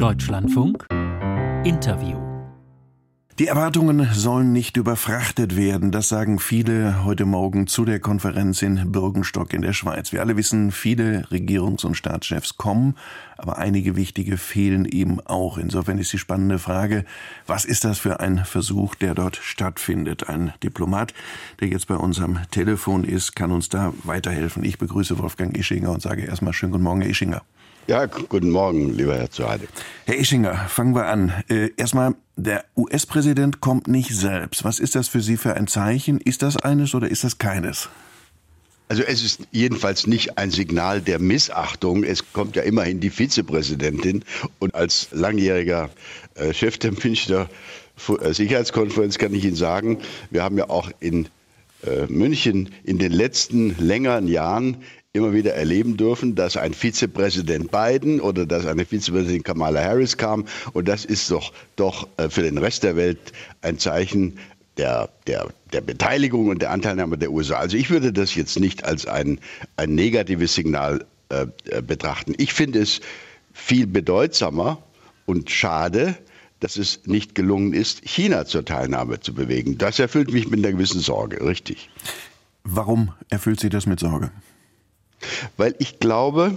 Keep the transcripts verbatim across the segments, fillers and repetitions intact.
Deutschlandfunk Interview. Die Erwartungen sollen nicht überfrachtet werden, das sagen viele heute Morgen zu der Konferenz in Bürgenstock in der Schweiz. Wir alle wissen, viele Regierungs- und Staatschefs kommen, aber einige wichtige fehlen eben auch. Insofern ist die spannende Frage, was ist das für ein Versuch, der dort stattfindet? Ein Diplomat, der jetzt bei uns am Telefon ist, kann uns da weiterhelfen. Ich begrüße Wolfgang Ischinger und sage erstmal schönen guten Morgen, Herr Ischinger. Ja, guten Morgen, lieber Herr Zuhade. Herr Ischinger, fangen wir an. Äh, erstmal, der U S-Präsident kommt nicht selbst. Was ist das für Sie für ein Zeichen? Ist das eines oder ist das keines? Also es ist jedenfalls nicht ein Signal der Missachtung. Es kommt ja immerhin die Vizepräsidentin. Und als langjähriger äh, Chef der Münchner Sicherheitskonferenz kann ich Ihnen sagen, wir haben ja auch in äh, München in den letzten längeren Jahren immer wieder erleben dürfen, dass ein Vizepräsident Biden oder dass eine Vizepräsidentin Kamala Harris kam. Und das ist doch, doch für den Rest der Welt ein Zeichen der, der, der Beteiligung und der Anteilnahme der U S A. Also ich würde das jetzt nicht als ein, ein negatives Signal äh, betrachten. Ich finde es viel bedeutsamer und schade, dass es nicht gelungen ist, China zur Teilnahme zu bewegen. Das erfüllt mich mit einer gewissen Sorge, richtig. Warum erfüllt Sie das mit Sorge? Weil ich glaube,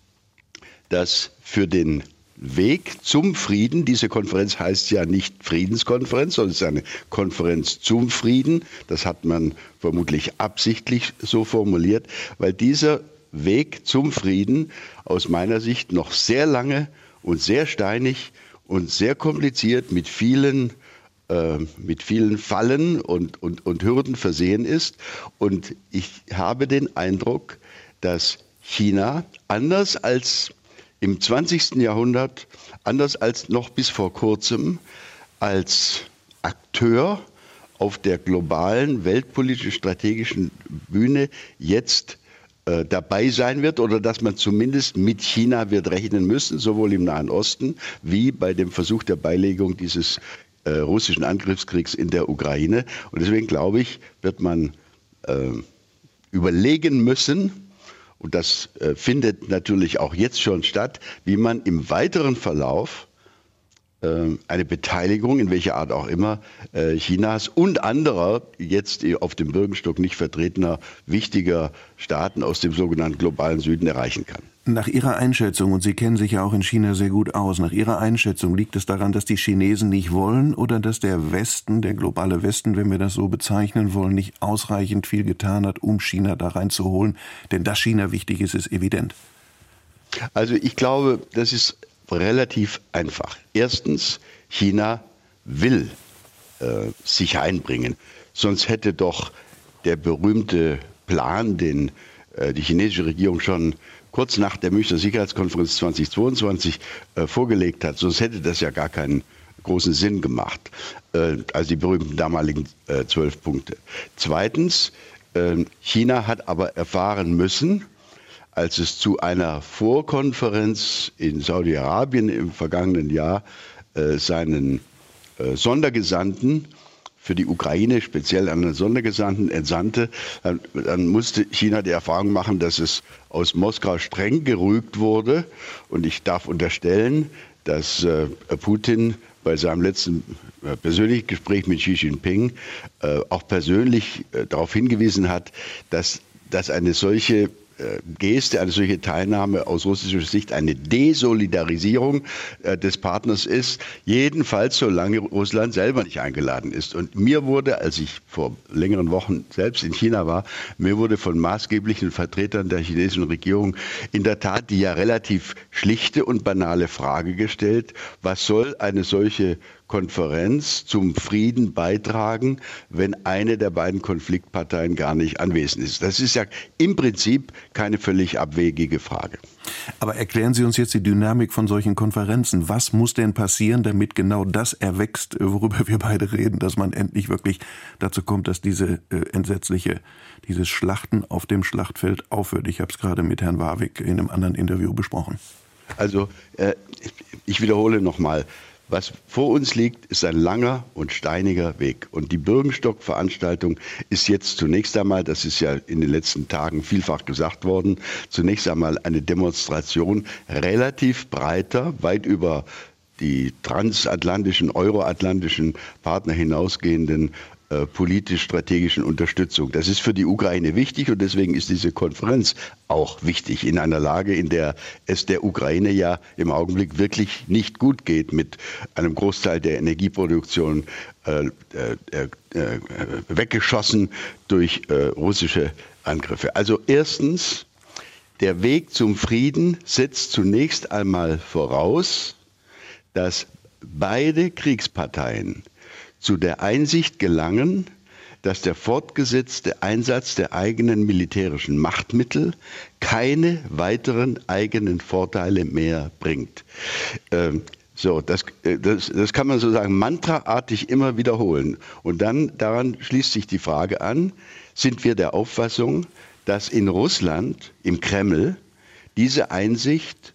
dass für den Weg zum Frieden, diese Konferenz heißt ja nicht Friedenskonferenz, sondern es ist eine Konferenz zum Frieden, das hat man vermutlich absichtlich so formuliert, weil dieser Weg zum Frieden aus meiner Sicht noch sehr lange und sehr steinig und sehr kompliziert mit vielen äh, mit vielen Fallen und, und, und Hürden versehen ist. Und ich habe den Eindruck, dass China anders als im zwanzigsten Jahrhundert, anders als noch bis vor kurzem, als Akteur auf der globalen weltpolitischen strategischen Bühne jetzt äh, dabei sein wird oder dass man zumindest mit China wird rechnen müssen, sowohl im Nahen Osten wie bei dem Versuch der Beilegung dieses äh, russischen Angriffskriegs in der Ukraine. Und deswegen glaube ich, wird man äh, überlegen müssen, und das äh, findet natürlich auch jetzt schon statt, wie man im weiteren Verlauf äh, eine Beteiligung, in welcher Art auch immer, äh, Chinas und anderer, jetzt auf dem Bürgenstock nicht vertretener, wichtiger Staaten aus dem sogenannten globalen Süden erreichen kann. Nach Ihrer Einschätzung, und Sie kennen sich ja auch in China sehr gut aus, nach Ihrer Einschätzung liegt es daran, dass die Chinesen nicht wollen oder dass der Westen, der globale Westen, wenn wir das so bezeichnen wollen, nicht ausreichend viel getan hat, um China da reinzuholen? Denn dass China wichtig ist, ist evident. Also ich glaube, das ist relativ einfach. Erstens, China will äh, sich einbringen. Sonst hätte doch der berühmte Plan, den äh, die chinesische Regierung schon kurz nach der Münchner Sicherheitskonferenz zweitausendzweiundzwanzig äh, vorgelegt hat. Sonst hätte das ja gar keinen großen Sinn gemacht. Äh, also die berühmten damaligen äh, zwölf Punkte. Zweitens, äh, China hat aber erfahren müssen, als es zu einer Vorkonferenz in Saudi-Arabien im vergangenen Jahr äh, seinen äh, Sondergesandten für die Ukraine, speziell einen Sondergesandten, entsandte, dann, dann musste China die Erfahrung machen, dass es aus Moskau streng gerügt wurde. Und ich darf unterstellen, dass äh, Putin bei seinem letzten äh, persönlichen Gespräch mit Xi Jinping äh, auch persönlich äh, darauf hingewiesen hat, dass, dass eine solche Geste, eine solche Teilnahme aus russischer Sicht eine Desolidarisierung äh, des Partners ist, jedenfalls solange Russland selber nicht eingeladen ist. Und mir wurde, als ich vor längeren Wochen selbst in China war, mir wurde von maßgeblichen Vertretern der chinesischen Regierung in der Tat die ja relativ schlichte und banale Frage gestellt, was soll eine solche Konferenz zum Frieden beitragen, wenn eine der beiden Konfliktparteien gar nicht anwesend ist. Das ist ja im Prinzip keine völlig abwegige Frage. Aber erklären Sie uns jetzt die Dynamik von solchen Konferenzen. Was muss denn passieren, damit genau das erwächst, worüber wir beide reden, dass man endlich wirklich dazu kommt, dass diese äh, entsetzliche, dieses Schlachten auf dem Schlachtfeld aufhört? Ich habe es gerade mit Herrn Warwick in einem anderen Interview besprochen. Also äh, ich wiederhole nochmal. Was vor uns liegt, ist ein langer und steiniger Weg. Und die Bürgenstock-Veranstaltung ist jetzt zunächst einmal, das ist ja in den letzten Tagen vielfach gesagt worden, zunächst einmal eine Demonstration relativ breiter, weit über die transatlantischen, euroatlantischen Partner hinausgehenden äh, politisch-strategischen Unterstützung. Das ist für die Ukraine wichtig und deswegen ist diese Konferenz auch wichtig in einer Lage, in der es der Ukraine ja im Augenblick wirklich nicht gut geht, mit einem Großteil der Energieproduktion äh, äh, äh, weggeschossen durch äh, russische Angriffe. Also erstens, der Weg zum Frieden setzt zunächst einmal voraus, dass beide Kriegsparteien zu der Einsicht gelangen, dass der fortgesetzte Einsatz der eigenen militärischen Machtmittel keine weiteren eigenen Vorteile mehr bringt. Ähm, so, das, das, das kann man sozusagen mantraartig immer wiederholen. Und dann daran schließt sich die Frage an, sind wir der Auffassung, dass in Russland, im Kreml, diese Einsicht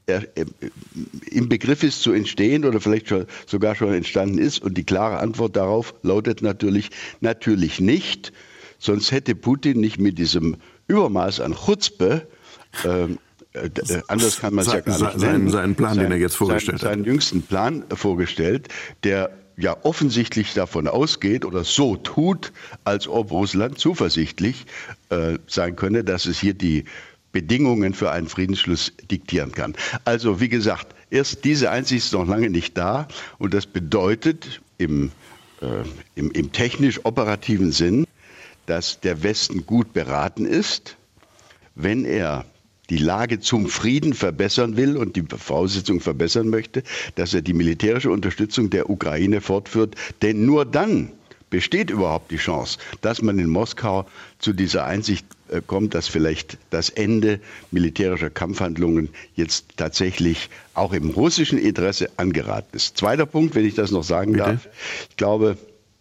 im Begriff ist zu entstehen oder vielleicht schon, sogar schon entstanden ist. Und die klare Antwort darauf lautet natürlich, natürlich nicht. Sonst hätte Putin nicht mit diesem Übermaß an Chutzpe, äh, äh, anders kann man es ja gar nicht nennen, seinen Plan, sein, den er jetzt vorgestellt sein, hat. Seinen jüngsten Plan vorgestellt, der ja offensichtlich davon ausgeht oder so tut, als ob Russland zuversichtlich äh, sein könne, dass es hier die Bedingungen für einen Friedensschluss diktieren kann. Also wie gesagt, erst diese Einsicht ist noch lange nicht da und das bedeutet im, äh, im, im technisch-operativen Sinn, dass der Westen gut beraten ist, wenn er die Lage zum Frieden verbessern will und die Voraussetzungen verbessern möchte, dass er die militärische Unterstützung der Ukraine fortführt. Denn nur dann besteht überhaupt die Chance, dass man in Moskau zu dieser Einsicht kommt, dass vielleicht das Ende militärischer Kampfhandlungen jetzt tatsächlich auch im russischen Interesse angeraten ist. Zweiter Punkt, wenn ich das noch sagen Bitte? darf. Ich glaube,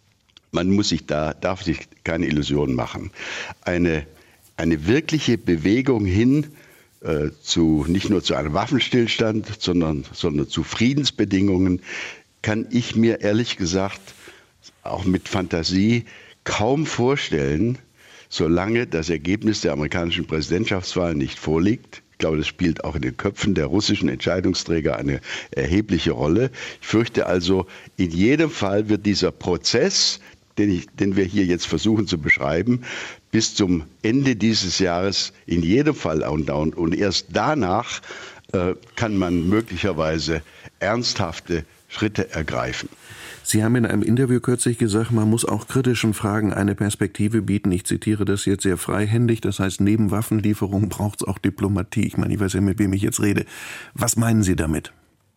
man muss sich da, darf sich keine Illusionen machen. Eine, eine wirkliche Bewegung hin äh, zu, nicht nur zu einem Waffenstillstand, sondern, sondern zu Friedensbedingungen, kann ich mir ehrlich gesagt auch mit Fantasie kaum vorstellen, solange das Ergebnis der amerikanischen Präsidentschaftswahl nicht vorliegt. Ich glaube, das spielt auch in den Köpfen der russischen Entscheidungsträger eine erhebliche Rolle. Ich fürchte also, in jedem Fall wird dieser Prozess, den, ich, den wir hier jetzt versuchen zu beschreiben, bis zum Ende dieses Jahres in jedem Fall andauern. Und erst danach äh, kann man möglicherweise ernsthafte Schritte ergreifen. Sie haben in einem Interview kürzlich gesagt, man muss auch kritischen Fragen eine Perspektive bieten. Ich zitiere das jetzt sehr freihändig. Das heißt, neben Waffenlieferungen braucht es auch Diplomatie. Ich meine, ich weiß ja, mit wem ich jetzt rede. Was meinen Sie damit?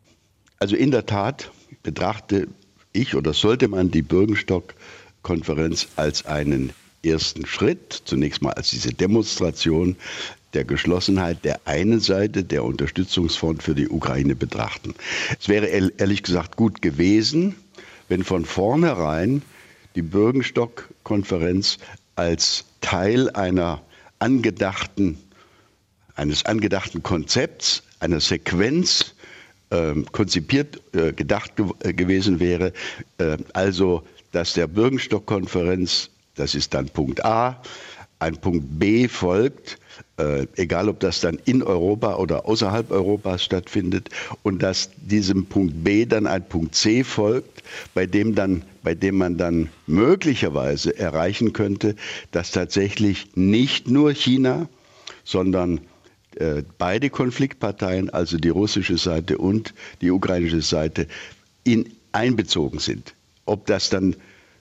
Also in der Tat betrachte ich oder sollte man die Bürgenstock-Konferenz als einen ersten Schritt, zunächst mal als diese Demonstration der Geschlossenheit der einen Seite der Unterstützungsfront für die Ukraine betrachten. Es wäre ehrlich gesagt gut gewesen, wenn von vornherein die Bürgenstock-Konferenz als Teil einer angedachten, eines angedachten Konzepts, einer Sequenz äh, konzipiert, äh, gedacht ge- äh, gewesen wäre. Äh, also, dass der Bürgenstock-Konferenz, das ist dann Punkt A, ein Punkt B folgt, äh, egal ob das dann in Europa oder außerhalb Europas stattfindet, und dass diesem Punkt B dann ein Punkt C folgt, bei dem dann, bei dem man dann möglicherweise erreichen könnte, dass tatsächlich nicht nur China, sondern äh, beide Konfliktparteien, also die russische Seite und die ukrainische Seite, in, einbezogen sind. Ob das dann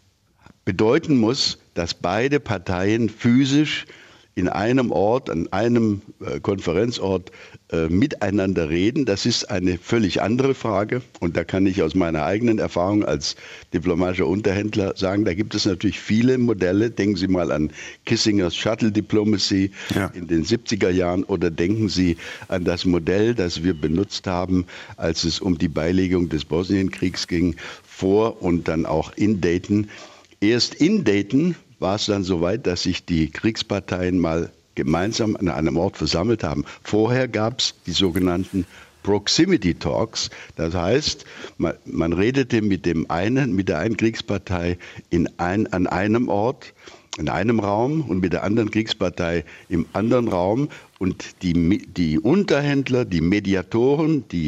bedeuten muss, dass beide Parteien physisch in einem Ort, an einem äh, Konferenzort äh, miteinander reden, das ist eine völlig andere Frage. Und da kann ich aus meiner eigenen Erfahrung als diplomatischer Unterhändler sagen, da gibt es natürlich viele Modelle. Denken Sie mal an Kissingers Shuttle Diplomacy ja. in den siebziger Jahren oder denken Sie an das Modell, das wir benutzt haben, als es um die Beilegung des Bosnienkriegs ging, vor und dann auch in Dayton. Erst in Dayton war es dann soweit, dass sich die Kriegsparteien mal gemeinsam an einem Ort versammelt haben. Vorher gab es die sogenannten Proximity Talks. Das heißt, man, man redete mit dem einen, mit der einen Kriegspartei in ein, an einem Ort, in einem Raum und mit der anderen Kriegspartei im anderen Raum. Und die, die Unterhändler, die Mediatoren, die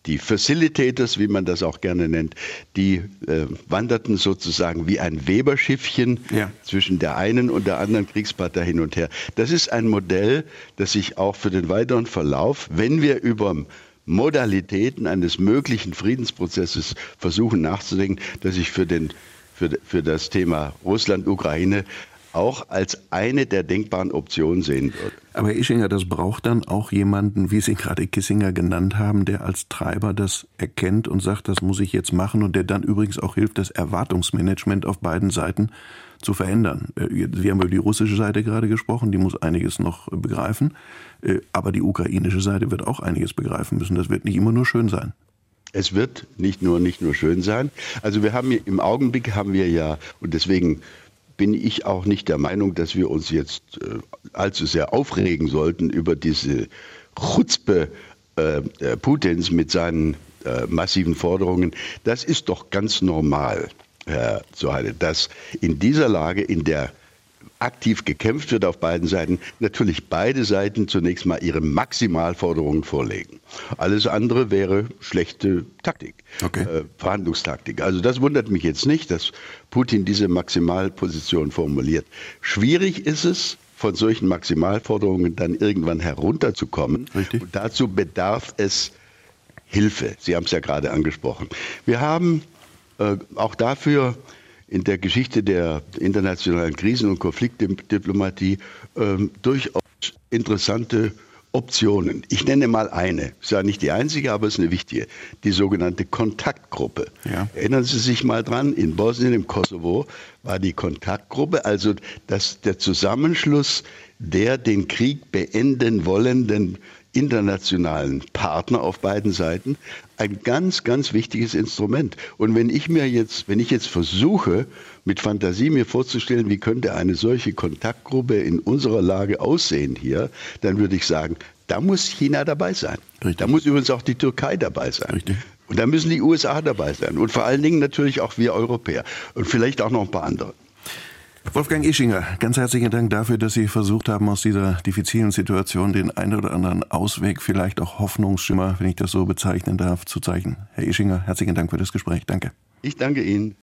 die Facilitators, wie man das auch gerne nennt, die äh, wanderten sozusagen wie ein Weberschiffchen ja. zwischen der einen und der anderen Kriegspartei hin und her. Das ist ein Modell, das sich auch für den weiteren Verlauf, wenn wir über Modalitäten eines möglichen Friedensprozesses versuchen nachzudenken, dass sich für, den, für, für das Thema Russland-Ukraine auch als eine der denkbaren Optionen sehen würde. Aber Herr Ischinger, das braucht dann auch jemanden, wie Sie gerade Kissinger genannt haben, der als Treiber das erkennt und sagt, das muss ich jetzt machen und der dann übrigens auch hilft, das Erwartungsmanagement auf beiden Seiten zu verändern. Wir haben über die russische Seite gerade gesprochen, die muss einiges noch begreifen, aber die ukrainische Seite wird auch einiges begreifen müssen. Das wird nicht immer nur schön sein. Es wird nicht nur, nicht nur schön sein. Also wir haben im Augenblick haben wir ja, und deswegen bin ich auch nicht der Meinung, dass wir uns jetzt äh, allzu sehr aufregen sollten über diese Chutzpe äh, Putins mit seinen äh, massiven Forderungen. Das ist doch ganz normal, Herr Zohaide, dass in dieser Lage, in der aktiv gekämpft wird auf beiden Seiten, natürlich beide Seiten zunächst mal ihre Maximalforderungen vorlegen. Alles andere wäre schlechte Taktik, okay. äh, Verhandlungstaktik. Also das wundert mich jetzt nicht, dass Putin diese Maximalposition formuliert. Schwierig ist es, von solchen Maximalforderungen dann irgendwann herunterzukommen. Richtig. Und dazu bedarf es Hilfe. Sie haben es ja gerade angesprochen. Wir haben äh, auch dafür in der Geschichte der internationalen Krisen- und Konfliktdiplomatie ähm, durchaus interessante Optionen. Ich nenne mal eine, ist ja nicht die einzige, aber es ist eine wichtige, die sogenannte Kontaktgruppe. Ja. Erinnern Sie sich mal dran, in Bosnien, im Kosovo war die Kontaktgruppe, also das, der Zusammenschluss der den Krieg beenden wollenden internationalen Partner auf beiden Seiten, ein ganz, ganz wichtiges Instrument. Und wenn ich mir jetzt, wenn ich jetzt versuche, mit Fantasie mir vorzustellen, wie könnte eine solche Kontaktgruppe in unserer Lage aussehen hier, dann würde ich sagen, da muss China dabei sein. Richtig. Da muss übrigens auch die Türkei dabei sein. Richtig. Und da müssen die U S A dabei sein. Und vor allen Dingen natürlich auch wir Europäer. Und vielleicht auch noch ein paar andere. Wolfgang Ischinger, ganz herzlichen Dank dafür, dass Sie versucht haben, aus dieser diffizilen Situation den einen oder anderen Ausweg, vielleicht auch Hoffnungsschimmer, wenn ich das so bezeichnen darf, zu zeichnen. Herr Ischinger, herzlichen Dank für das Gespräch. Danke. Ich danke Ihnen.